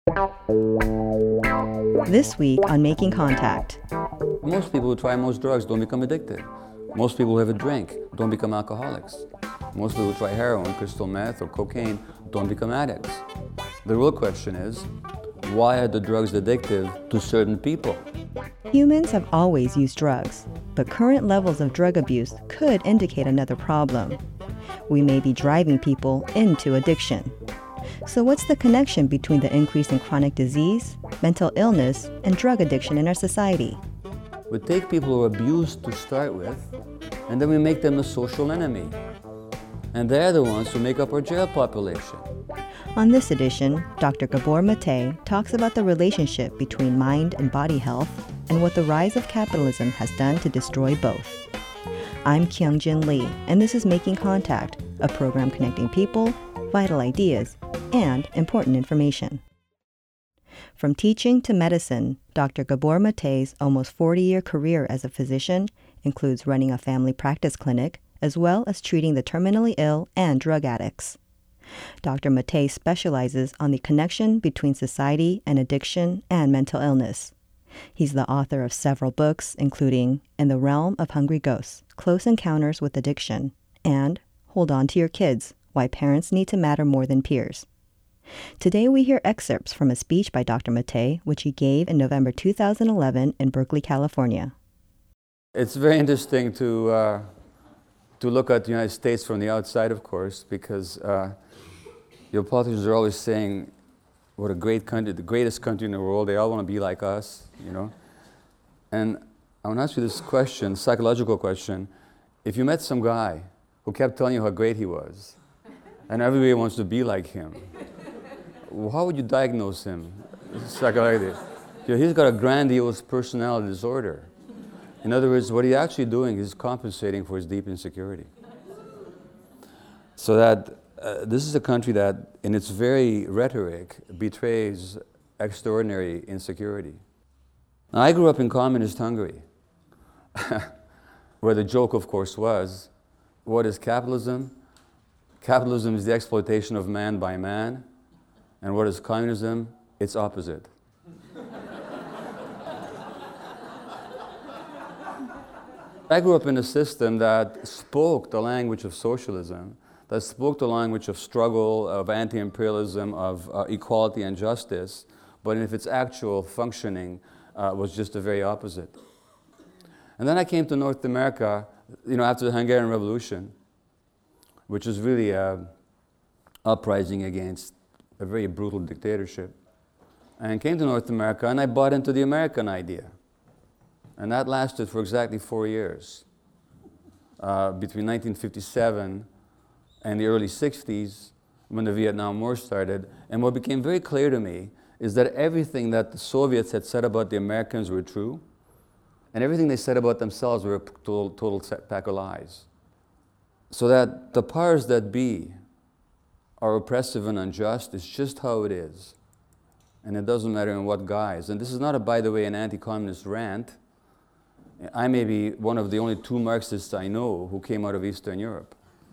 This week on Making Contact. Most people who try most drugs don't become addicted. Most people who have a drink don't become alcoholics. Most people who try heroin, crystal meth, or cocaine don't become addicts. The real question is, why are the drugs addictive to certain people? Humans have always used drugs, but current levels of drug abuse could indicate another problem. We may be driving people into addiction. So what's the connection between the increase in chronic disease, mental illness, and drug addiction in our society? We take people who are abused to start with, and then we make them a social enemy. And they're the ones who make up our jail population. On this edition, Dr. Gabor Mate talks about the relationship between mind and body health and what the rise of capitalism has done to destroy both. I'm Kyung-Jin Lee, and this is Making Contact, a program connecting people, vital ideas, and important information. From teaching to medicine, Dr. Gabor Mate's almost 40-year career as a physician includes running a family practice clinic, as well as treating the terminally ill and drug addicts. Dr. Mate specializes on the connection between society and addiction and mental illness. He's the author of several books, including In the Realm of Hungry Ghosts, Close Encounters with Addiction, and Hold On to Your Kids, Why Parents Need to Matter More Than Peers. Today we hear excerpts from a speech by Dr. Mate, which he gave in November 2011 in Berkeley, California. It's very interesting to look at the United States from the outside, of course, because your politicians are always saying, what a great country, the greatest country in the world, they all want to be like us, you know. And I want to ask you this question, psychological question. If you met some guy who kept telling you how great he was, and everybody wants to be like him, how would you diagnose him psychologically? You know, he's got a grandiose personality disorder. In other words, what he's actually doing is compensating for his deep insecurity. So that this is a country that, in its very rhetoric, betrays extraordinary insecurity. Now, I grew up in communist Hungary, where the joke, of course, was, what is capitalism? Capitalism is the exploitation of man by man. And what is communism? Its opposite. I grew up in a system that spoke the language of socialism, that spoke the language of struggle, of anti-imperialism, of equality and justice, but in its actual functioning was just the very opposite. And then I came to North America, you know, after the Hungarian Revolution, which was really an uprising against a very brutal dictatorship, and came to North America, and I bought into the American idea. And that lasted for exactly 4 years, between 1957 and the early 60s, when the Vietnam War started. And what became very clear to me is that everything that the Soviets had said about the Americans were true, and everything they said about themselves were a total pack of lies. So that the powers that be are oppressive and unjust is just how it is. And it doesn't matter in what guise. And this is not, by the way, an anti-communist rant. I may be one of the only two Marxists I know who came out of Eastern Europe.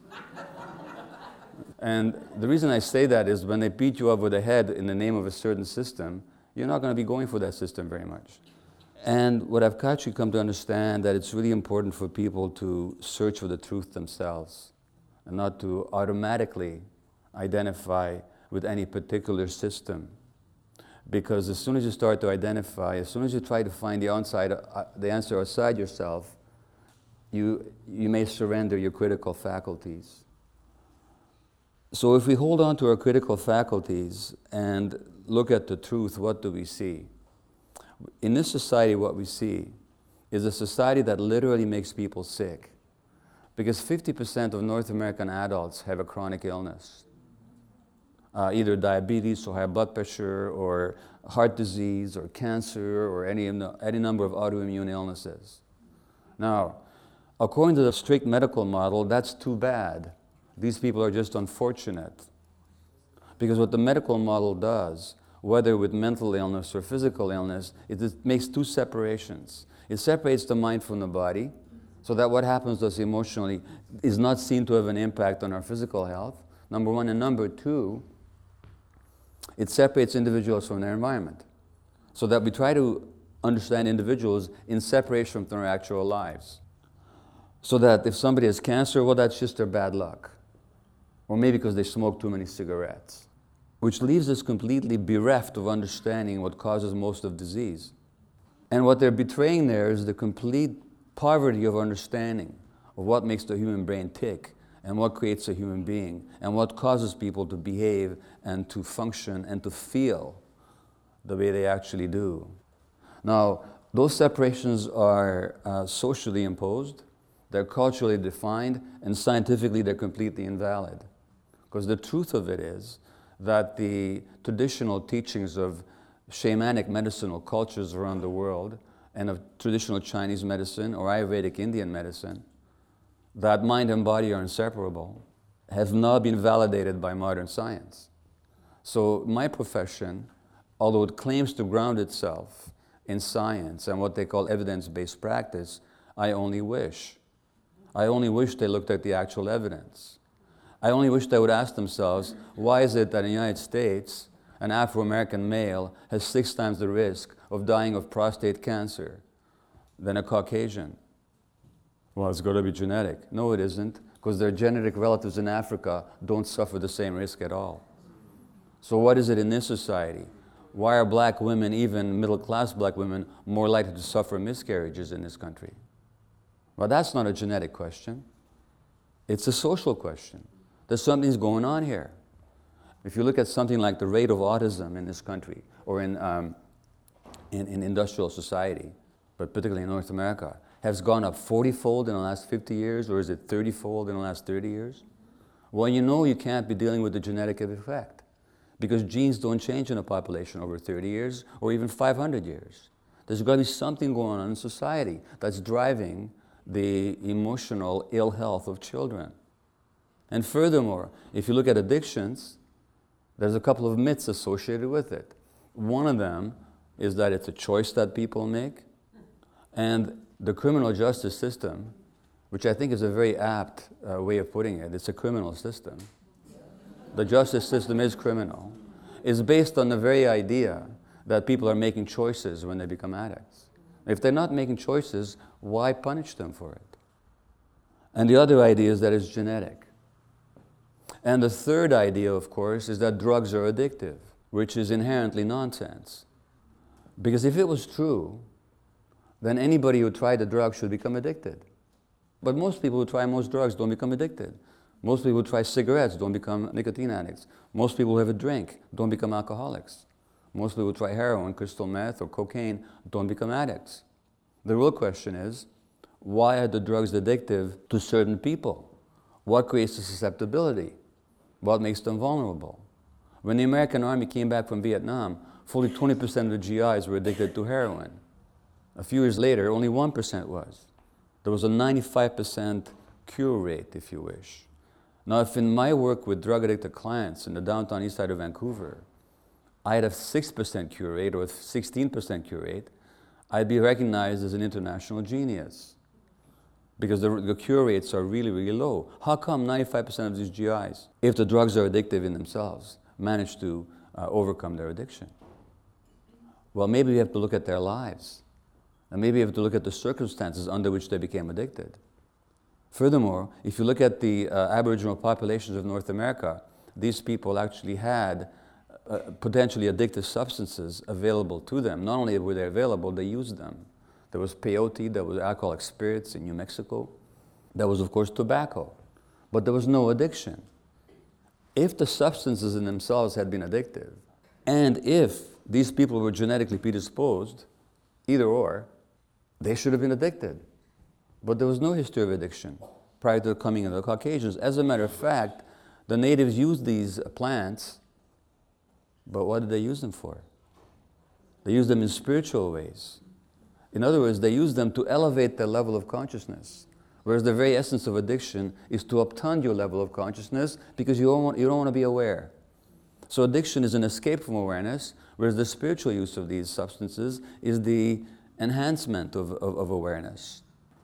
And the reason I say that is when they beat you up with a head in the name of a certain system, you're not going to be going for that system very much. And what I've actually come to understand that it's really important for people to search for the truth themselves and not to automatically identify with any particular system. Because as soon as you start to identify, as soon as you try to find the answer outside yourself, you may surrender your critical faculties. So if we hold on to our critical faculties and look at the truth, what do we see? In this society, what we see is a society that literally makes people sick. Because 50% of North American adults have a chronic illness. Either diabetes or high blood pressure or heart disease or cancer or any number of autoimmune illnesses. Now, according to the strict medical model, that's too bad. These people are just unfortunate. Because what the medical model does, whether with mental illness or physical illness, it makes two separations. It separates the mind from the body, so that what happens to us emotionally is not seen to have an impact on our physical health, number one. And number two, It separates individuals from their environment. So that we try to understand individuals in separation from their actual lives. So that if somebody has cancer, well, that's just their bad luck. Or maybe because they smoke too many cigarettes. Which leaves us completely bereft of understanding what causes most of disease. And what they're betraying there is the complete poverty of understanding of what makes the human brain tick, and what creates a human being, and what causes people to behave and to function and to feel the way they actually do. Now, those separations are socially imposed, they're culturally defined, and scientifically they're completely invalid. Because the truth of it is that the traditional teachings of shamanic medicinal cultures around the world, and of traditional Chinese medicine or Ayurvedic Indian medicine, that mind and body are inseparable, have now been validated by modern science. So my profession, although it claims to ground itself in science and what they call evidence-based practice, I only wish they looked at the actual evidence. I only wish they would ask themselves, why is it that in the United States, an Afro-American male has 6 times the risk of dying of prostate cancer than a Caucasian? Well, it's got to be genetic. No, it isn't, because their genetic relatives in Africa don't suffer the same risk at all. So what is it in this society? Why are black women, even middle-class black women, more likely to suffer miscarriages in this country? Well, that's not a genetic question. It's a social question. There's something's going on here. If you look at something like the rate of autism in this country, or in industrial society, but particularly in North America, has gone up 40-fold in the last 50 years, or is it 30-fold in the last 30 years? Well, you know you can't be dealing with the genetic effect, because genes don't change in a population over 30 years, or even 500 years. There's got to be something going on in society that's driving the emotional ill health of children. And furthermore, if you look at addictions, there's a couple of myths associated with it. One of them is that it's a choice that people make, and the criminal justice system, which I think is a very apt way of putting it, it's a criminal system. The justice system is criminal. It's based on the very idea that people are making choices when they become addicts. If they're not making choices, why punish them for it? And the other idea is that it's genetic. And the third idea, of course, is that drugs are addictive, which is inherently nonsense. Because if it was true, then anybody who tried the drug should become addicted. But most people who try most drugs don't become addicted. Most people who try cigarettes don't become nicotine addicts. Most people who have a drink don't become alcoholics. Most people who try heroin, crystal meth, or cocaine don't become addicts. The real question is, why are the drugs addictive to certain people? What creates the susceptibility? What makes them vulnerable? When the American Army came back from Vietnam, fully 20% of the GIs were addicted to heroin. A few years later, only 1% was. There was a 95% cure rate, if you wish. Now, if in my work with drug-addicted clients in the downtown east side of Vancouver, I had a 6% cure rate or a 16% cure rate, I'd be recognized as an international genius. Because the cure rates are really, really low. How come 95% of these GIs, if the drugs are addictive in themselves, manage to overcome their addiction? Well, maybe we have to look at their lives. And maybe you have to look at the circumstances under which they became addicted. Furthermore, if you look at the Aboriginal populations of North America, these people actually had potentially addictive substances available to them. Not only were they available, they used them. There was peyote, there was alcoholic spirits in New Mexico. There was, of course, tobacco. But there was no addiction. If the substances in themselves had been addictive, and if these people were genetically predisposed, either or, they should have been addicted. But there was no history of addiction prior to the coming of the Caucasians. As a matter of fact, the natives used these plants, but what did they use them for? They used them in spiritual ways. In other words, they used them to elevate their level of consciousness. Whereas the very essence of addiction is to upturn your level of consciousness because you don't want to be aware. So addiction is an escape from awareness, whereas the spiritual use of these substances is the enhancement of awareness.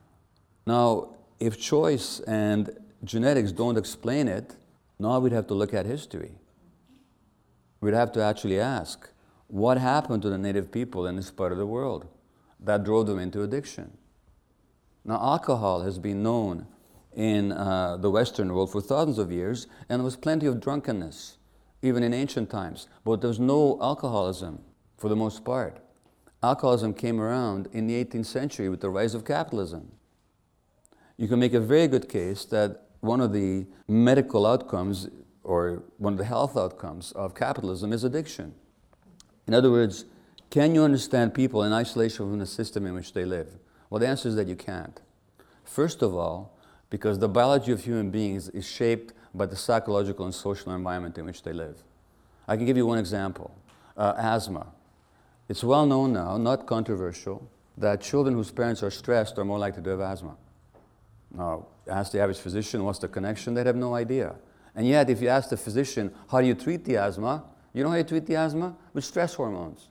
Now, if choice and genetics don't explain it, now we'd have to look at history. we'd have to actually ask, what happened to the native people in this part of the world that drove them into addiction? Now, alcohol has been known in the Western world for thousands of years, and there was plenty of drunkenness, even in ancient times. But there was no alcoholism, for the most part. Alcoholism came around in the 18th century with the rise of capitalism. You can make a very good case that one of the medical outcomes, or one of the health outcomes of capitalism is addiction. In other words, can you understand people in isolation from the system in which they live? Well, the answer is that you can't. First of all, because the biology of human beings is shaped by the psychological and social environment in which they live. I can give you one example. Asthma. It's well known now, not controversial, that children whose parents are stressed are more likely to have asthma. Now, ask the average physician, what's the connection? They'd have no idea. And yet, if you ask the physician, how do you treat the asthma? You know how you treat the asthma? With stress hormones.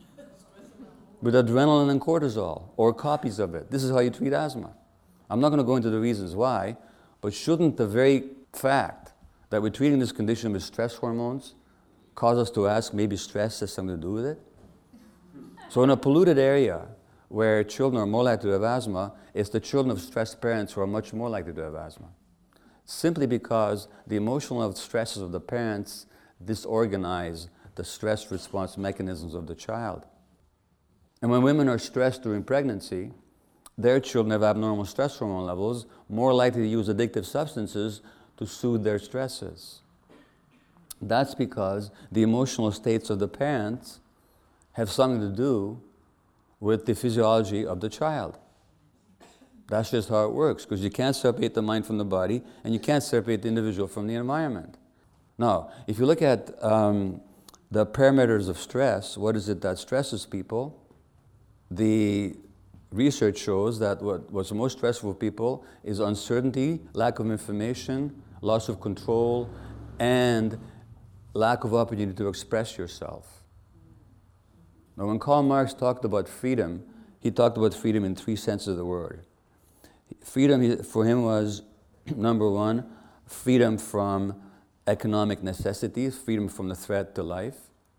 With adrenaline and cortisol, or copies of it. This is how you treat asthma. I'm not going to go into the reasons why, but shouldn't the very fact that we're treating this condition with stress hormones cause us to ask, maybe stress has something to do with it? So in a polluted area where children are more likely to have asthma, it's the children of stressed parents who are much more likely to have asthma. Simply because the emotional stresses of the parents disorganize the stress response mechanisms of the child. And when women are stressed during pregnancy, their children have abnormal stress hormone levels, more likely to use addictive substances to soothe their stresses. That's because the emotional states of the parents have something to do with the physiology of the child. That's just how it works, because you can't separate the mind from the body, and you can't separate the individual from the environment. Now, if you look at the parameters of stress, what is it that stresses people? The research shows that what's most stressful for people is uncertainty, lack of information, loss of control, and lack of opportunity to express yourself. Now, when Karl Marx talked about freedom, he talked about freedom in three senses of the word. Freedom for him was, number one, freedom from economic necessities, freedom from the threat to life,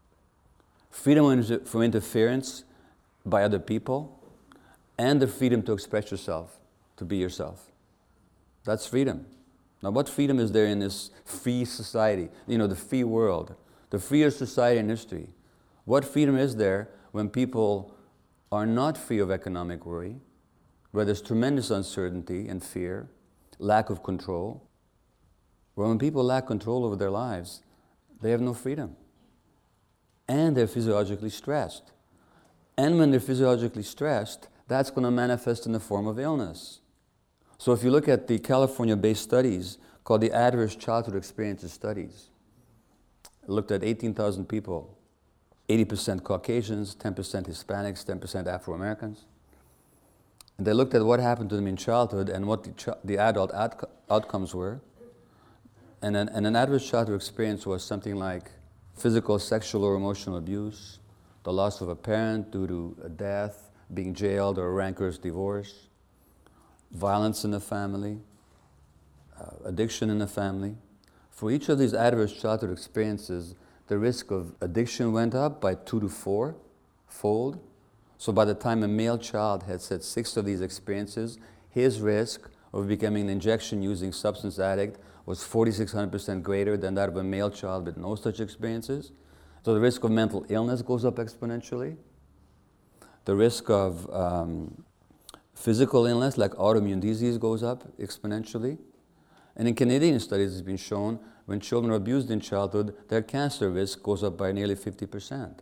freedom from interference by other people, and the freedom to express yourself, to be yourself. That's freedom. Now, what freedom is there in this free society, the free world, the freest society in history? What freedom is there when people are not free of economic worry, where there's tremendous uncertainty and fear, lack of control? Well, when people lack control over their lives, they have no freedom. And they're physiologically stressed. And when they're physiologically stressed, that's going to manifest in the form of illness. So if you look at the California-based studies called the Adverse Childhood Experiences Studies, it looked at 18,000 people, 80% Caucasians, 10% Hispanics, 10% Afro-Americans. And they looked at what happened to them in childhood and what the adult outcomes were. And an adverse childhood experience was something like physical, sexual, or emotional abuse, the loss of a parent due to a death, being jailed, or a rancorous divorce, violence in the family, addiction in the family. For each of these adverse childhood experiences, the risk of addiction went up by 2 to 4-fold. So by the time a male child had said 6 of these experiences, his risk of becoming an injection-using substance addict was 4,600% greater than that of a male child with no such experiences. So the risk of mental illness goes up exponentially. The risk of physical illness, like autoimmune disease, goes up exponentially. And in Canadian studies, it's been shown when children are abused in childhood, their cancer risk goes up by nearly 50%.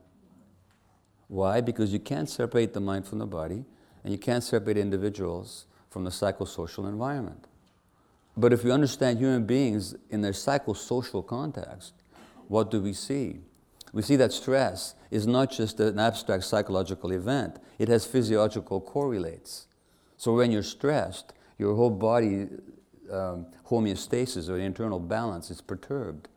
Why? Because you can't separate the mind from the body, and you can't separate individuals from the psychosocial environment. But if we understand human beings in their psychosocial context, what do we see? We see that stress is not just an abstract psychological event. It has physiological correlates. So when you're stressed, your whole body homeostasis, or internal balance, is perturbed.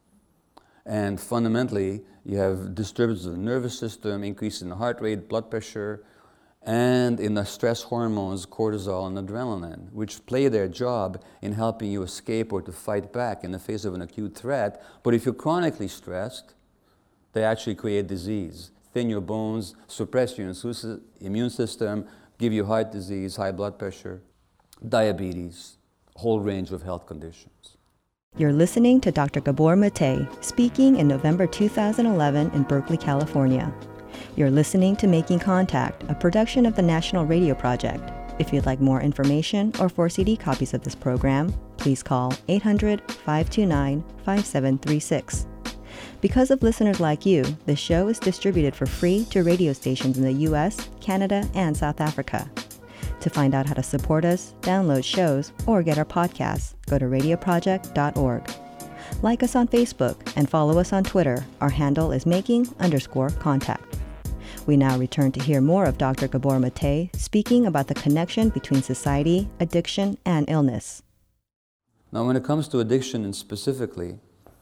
And fundamentally, you have disturbances of the nervous system, increase in the heart rate, blood pressure, and in the stress hormones, cortisol and adrenaline, which play their job in helping you escape or to fight back in the face of an acute threat. But if you're chronically stressed, They actually create disease, thin your bones, suppress your immune system, give you heart disease, high blood pressure, diabetes, whole range of health conditions. You're listening to Dr. Gabor Mate speaking in November 2011 in Berkeley, California. You're listening to Making Contact, a production of the National Radio Project. If you'd like more information or for CD copies of this program, please call 800-529-5736. Because of listeners like you, this show is distributed for free to radio stations in the U.S., Canada, and South Africa. To find out how to support us, download shows, or get our podcasts, go to radioproject.org. Like us on Facebook and follow us on Twitter. Our handle is making_contact. We now return to hear more of Dr. Gabor Mate speaking about the connection between society, addiction, and illness. Now, when it comes to addiction and specifically,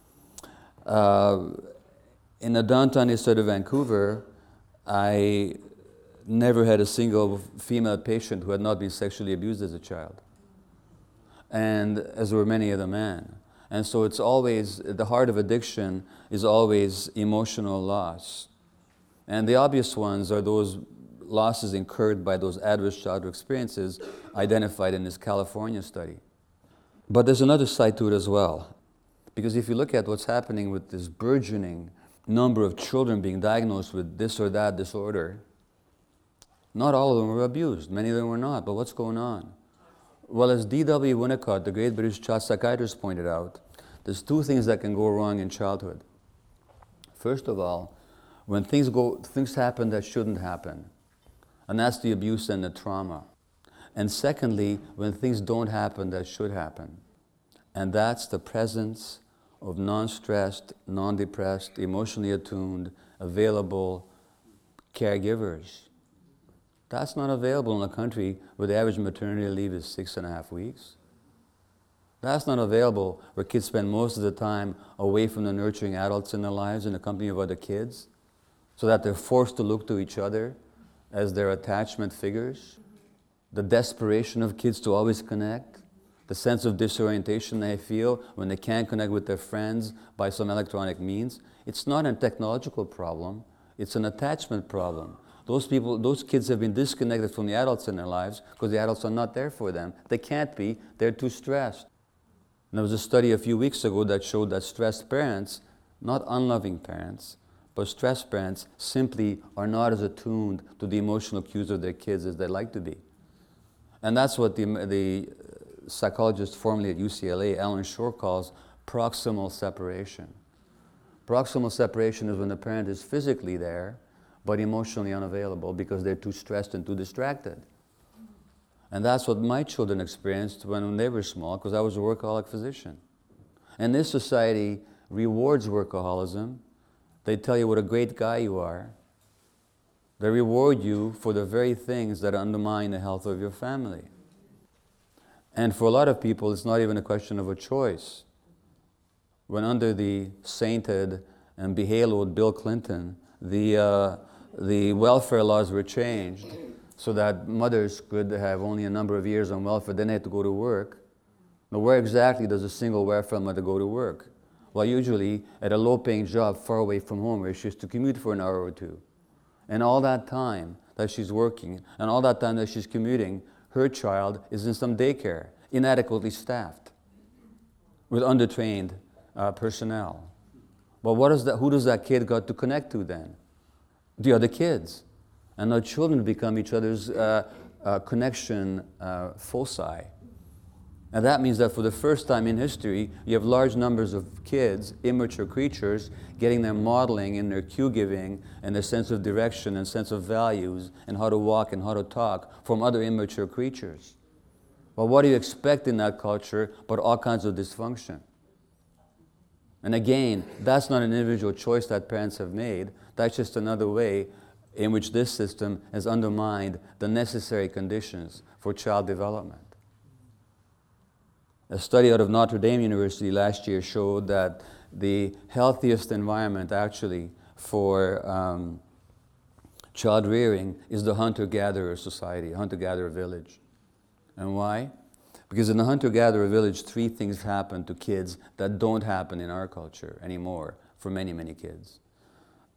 in the downtown east side of Vancouver, I never had a single female patient who had not been sexually abused as a child, and as were many other men. And so it's always, the heart of addiction is always emotional loss. And the obvious ones are those losses incurred by those adverse childhood experiences identified in this California study. But there's another side to it as well. Because if you look at what's happening with this burgeoning number of children being diagnosed with this or that disorder, not all of them were abused, many of them were not, but what's going on? Well, as D.W. Winnicott, the great British child psychiatrist, pointed out, there's two things that can go wrong in childhood. First of all, when things happen that shouldn't happen, and that's the abuse and the trauma. And secondly, when things don't happen that should happen, and that's the presence of non-stressed, non-depressed, emotionally attuned, available caregivers. That's not available in a country where the average maternity leave is 6.5 weeks. That's not available where kids spend most of the time away from the nurturing adults in their lives in the company of other kids, so that they're forced to look to each other as their attachment figures. The desperation of kids to always connect, the sense of disorientation they feel when they can't connect with their friends by some electronic means. It's not a technological problem, it's an attachment problem. Those kids have been disconnected from the adults in their lives because the adults are not there for them. They can't be, they're too stressed. And there was a study a few weeks ago that showed that stressed parents, not unloving parents, but stressed parents simply are not as attuned to the emotional cues of their kids as they'd like to be. And that's what the psychologist formerly at UCLA, Alan Shore, calls proximal separation. Proximal separation is when the parent is physically there, but emotionally unavailable because they're too stressed and too distracted. And that's what my children experienced when they were small, because I was a workaholic physician. And this society rewards workaholism. They tell you what a great guy you are. They reward you for the very things that undermine the health of your family. And for a lot of people, it's not even a question of a choice. When under the sainted and behaloed Bill Clinton, the welfare laws were changed so that mothers could have only a number of years on welfare, then they had to go to work. Now, where exactly does a single welfare mother go to work? Well, usually at a low-paying job far away from home where she has to commute for an hour or two. And all that time that she's working, and all that time that she's commuting, her child is in some daycare, inadequately staffed, with undertrained personnel. But who does that kid got to connect to then? The other kids. And our children become each other's connection foci. And that means that for the first time in history, you have large numbers of kids, immature creatures, getting their modeling in their cue giving and their sense of direction and sense of values and how to walk and how to talk from other immature creatures. Well, what do you expect in that culture but all kinds of dysfunction? And again, that's not an individual choice that parents have made. That's just another way in which this system has undermined the necessary conditions for child development. A study out of Notre Dame University last year showed that the healthiest environment actually for child rearing is the hunter-gatherer society, hunter-gatherer village. And why? Because in the hunter-gatherer village, three things happen to kids that don't happen in our culture anymore for many, many kids.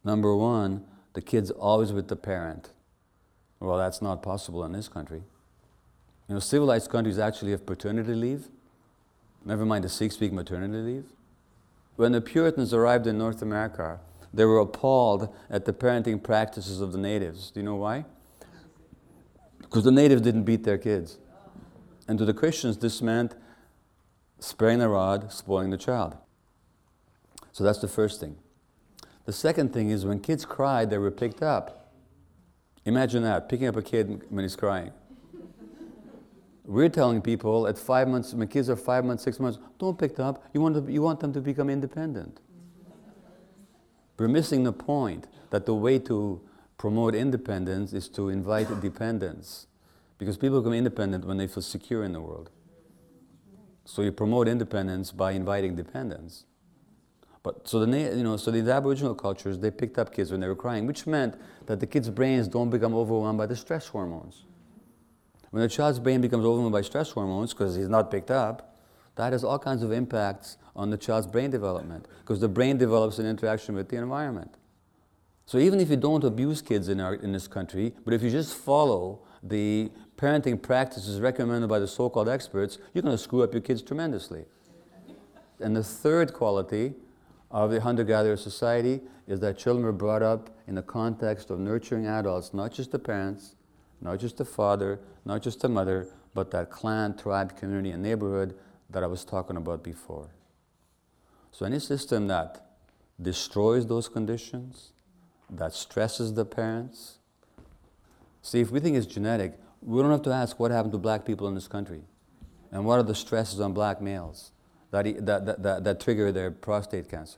Number one, the kid's always with the parent. Well, that's not possible in this country. You know, civilized countries actually have paternity leave, never mind the 6-week maternity leave. When the Puritans arrived in North America, they were appalled at the parenting practices of the natives. Do you know why? Because the natives didn't beat their kids. And to the Christians, this meant sparing the rod, spoiling the child. So that's the first thing. The second thing is when kids cried, they were picked up. Imagine that, picking up a kid when he's crying. We're telling people at 5 months, when kids are 5 months, 6 months, don't pick them up. You want them to become independent. We're missing the point that the way to promote independence is to invite dependence. Because people become independent when they feel secure in the world. So you promote independence by inviting dependence. But so the Aboriginal cultures, they picked up kids when they were crying, which meant that the kids' brains don't become overwhelmed by the stress hormones. When a child's brain becomes overwhelmed by stress hormones because he's not picked up, that has all kinds of impacts on the child's brain development, because the brain develops an interaction with the environment. So even if you don't abuse kids in this country, but if you just follow the parenting practices recommended by the so-called experts, you're going to screw up your kids tremendously. And the third quality of the hunter-gatherer society is that children were brought up in the context of nurturing adults, not just the parents, not just the father, not just the mother, but that clan, tribe, community, and neighborhood that I was talking about before. So any system that destroys those conditions, that stresses the parents. See, if we think it's genetic, we don't have to ask what happened to black people in this country and what are the stresses on black males that trigger their prostate cancers.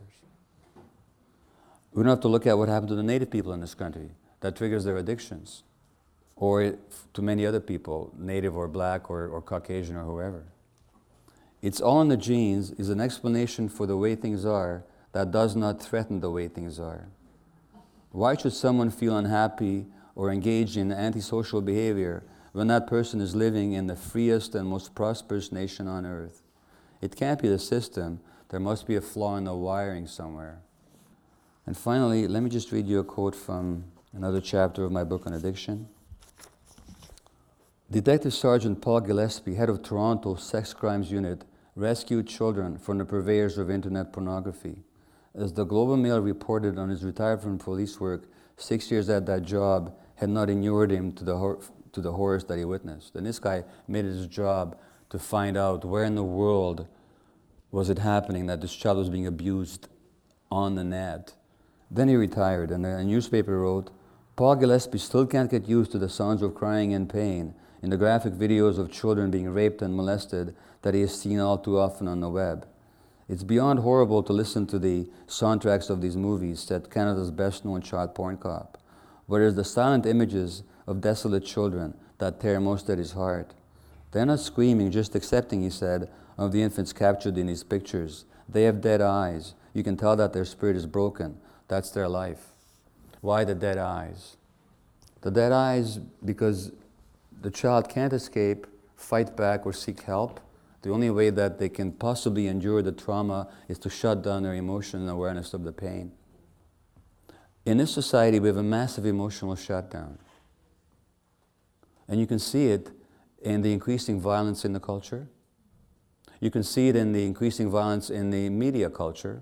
We don't have to look at what happened to the native people in this country that triggers their addictions, or to many other people, native or black or Caucasian or whoever. It's all in the genes is an explanation for the way things are that does not threaten the way things are. Why should someone feel unhappy or engage in antisocial behavior when that person is living in the freest and most prosperous nation on earth? It can't be the system. There must be a flaw in the wiring somewhere. And finally, let me just read you a quote from another chapter of my book on addiction. Detective Sergeant Paul Gillespie, head of Toronto's Sex Crimes Unit, rescued children from the purveyors of internet pornography. As the Globe and Mail reported on his retired from police work, 6 years at that job had not inured him to the horrors that he witnessed. And this guy made it his job to find out where in the world was it happening that this child was being abused on the net. Then he retired, and a newspaper wrote, Paul Gillespie still can't get used to the sounds of crying and pain in the graphic videos of children being raped and molested that he has seen all too often on the web. It's beyond horrible to listen to the soundtracks of these movies, said Canada's best-known child porn cop. But it is the silent images of desolate children that tear most at his heart. They're not screaming, just accepting, he said, of the infants captured in these pictures. They have dead eyes. You can tell that their spirit is broken. That's their life. Why the dead eyes? The dead eyes because the child can't escape, fight back, or seek help. The only way that they can possibly endure the trauma is to shut down their emotion and awareness of the pain. In this society, we have a massive emotional shutdown. And you can see it in the increasing violence in the culture. You can see it in the increasing violence in the media culture,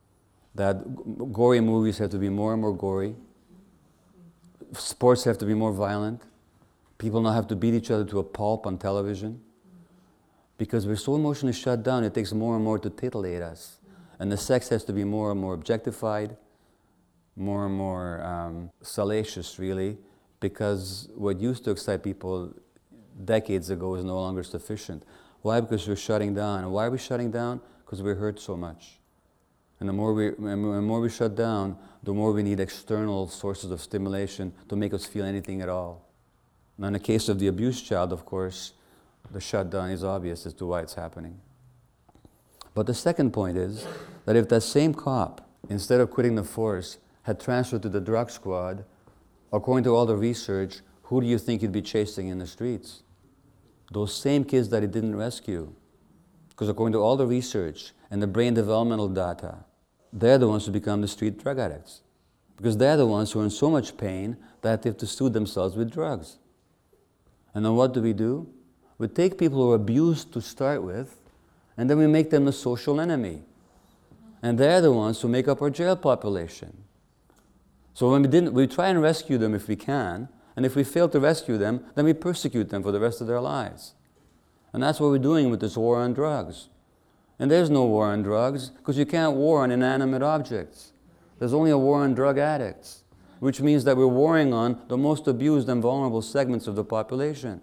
that gory movies have to be more and more gory. Sports have to be more violent. People now have to beat each other to a pulp on television. Because we're so emotionally shut down, it takes more and more to titillate us. And the sex has to be more and more objectified, more and more salacious, really, because what used to excite people decades ago is no longer sufficient. Why? Because we're shutting down. And why are we shutting down? Because we're hurt so much. And the more we shut down, the more we need external sources of stimulation to make us feel anything at all. Now, in the case of the abused child, of course, the shutdown is obvious as to why it's happening. But the second point is that if that same cop, instead of quitting the force, had transferred to the drug squad, according to all the research, who do you think he'd be chasing in the streets? Those same kids that he didn't rescue. Because according to all the research and the brain developmental data, they're the ones who become the street drug addicts. because they're the ones who are in so much pain that they have to soothe themselves with drugs. And then what do? We take people who are abused to start with, and then we make them the social enemy. And they're the ones who make up our jail population. So when we try and rescue them if we can, and if we fail to rescue them, then we persecute them for the rest of their lives. And that's what we're doing with this war on drugs. And there's no war on drugs, because you can't war on inanimate objects. There's only a war on drug addicts, which means that we're warring on the most abused and vulnerable segments of the population.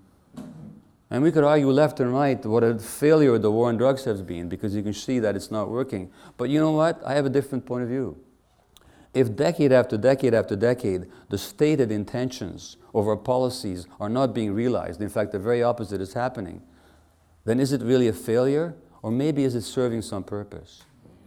And we could argue left and right what a failure the war on drugs has been, because you can see that it's not working. But you know what? I have a different point of view. If decade after decade after decade, the stated intentions of our policies are not being realized, in fact, the very opposite is happening, then is it really a failure? Or maybe is it serving some purpose?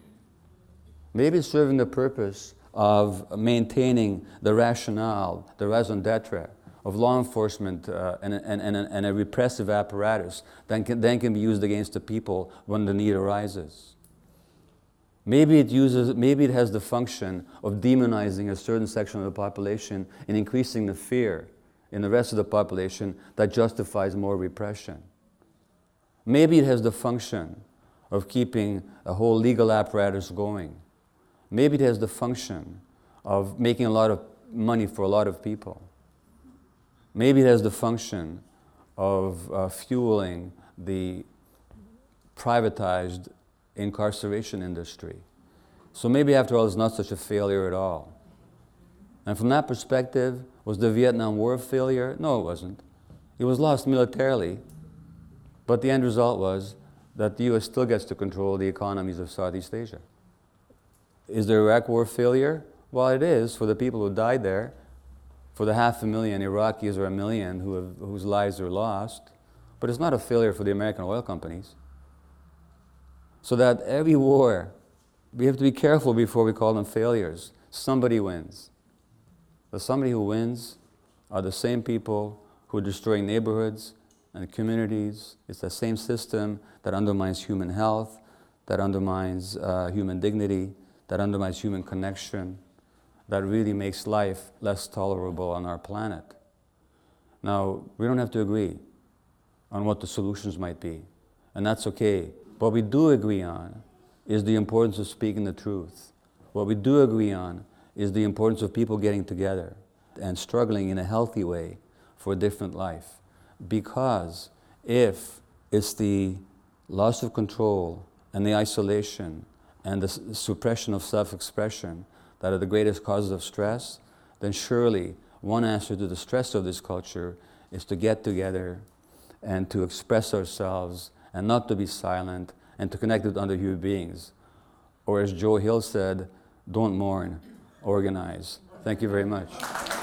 Maybe it's serving the purpose of maintaining the rationale, the raison d'etre of law enforcement and a repressive apparatus that can be used against the people when the need arises. Maybe it has the function of demonizing a certain section of the population and increasing the fear in the rest of the population that justifies more repression. Maybe it has the function of keeping a whole legal apparatus going. Maybe it has the function of making a lot of money for a lot of people. Maybe it has the function of fueling the privatized incarceration industry. So maybe after all it's not such a failure at all. And from that perspective, was the Vietnam War a failure? No, it wasn't. It was lost militarily, but the end result was that the US still gets to control the economies of Southeast Asia. Is the Iraq War a failure? Well, it is for the people who died there, for the 500,000 Iraqis or 1 million whose lives are lost, but it's not a failure for the American oil companies. So that every war, we have to be careful before we call them failures. Somebody wins. The somebody who wins are the same people who are destroying neighborhoods and communities. It's the same system that undermines human health, that undermines human dignity, that undermines human connection, that really makes life less tolerable on our planet. Now, we don't have to agree on what the solutions might be, and that's okay. What we do agree on is the importance of speaking the truth. What we do agree on is the importance of people getting together and struggling in a healthy way for a different life. Because if it's the loss of control and the isolation and the suppression of self-expression that are the greatest causes of stress, then surely one answer to the stress of this culture is to get together and to express ourselves and not to be silent and to connect with other human beings. Or as Joe Hill said, don't mourn, organize. Thank you very much.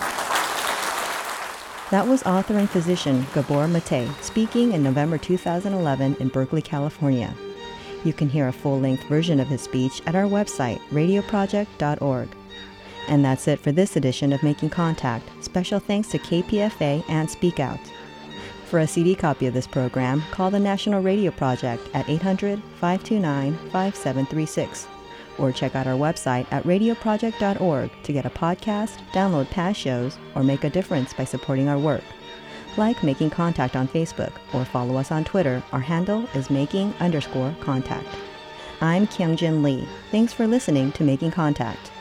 That was author and physician Gabor Mate speaking in November 2011 in Berkeley, California. You can hear a full-length version of his speech at our website, radioproject.org. And that's it for this edition of Making Contact. Special thanks to KPFA and Speak Out. For a CD copy of this program, call the National Radio Project at 800-529-5736. Or check out our website at radioproject.org to get a podcast, download past shows, or make a difference by supporting our work. Like Making Contact on Facebook or follow us on Twitter. Our handle is making_contact. I'm Kyung-Jin Lee. Thanks for listening to Making Contact.